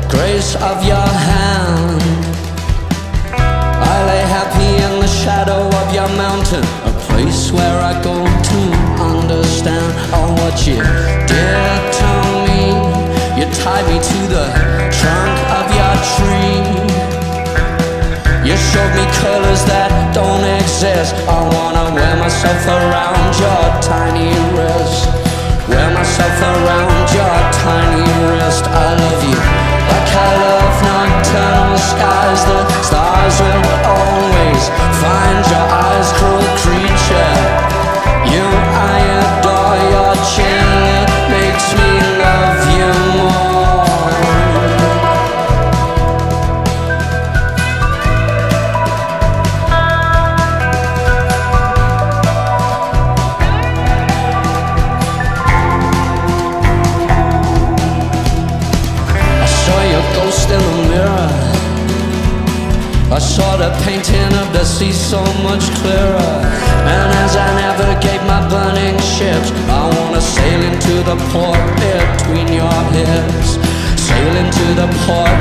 grace of your hand. I lay happy in the shadow of your mountain, a place where I go to understand all what you did to me. You tied me to the trunk of your tree. You showed me colors that don't exist. I wanna wear myself around your tiny wrist. Wear myself around your tiny wrist. I love you like I love nocturnal skies. The stars will always find your eyes, cruel creature. You, I adore your chin. It makes me love you more. I saw your ghost in the mirror. I saw the painting of the sea so much clearer. And as I navigate my burning ships, I wanna sail into the port between your hips. Sail into the port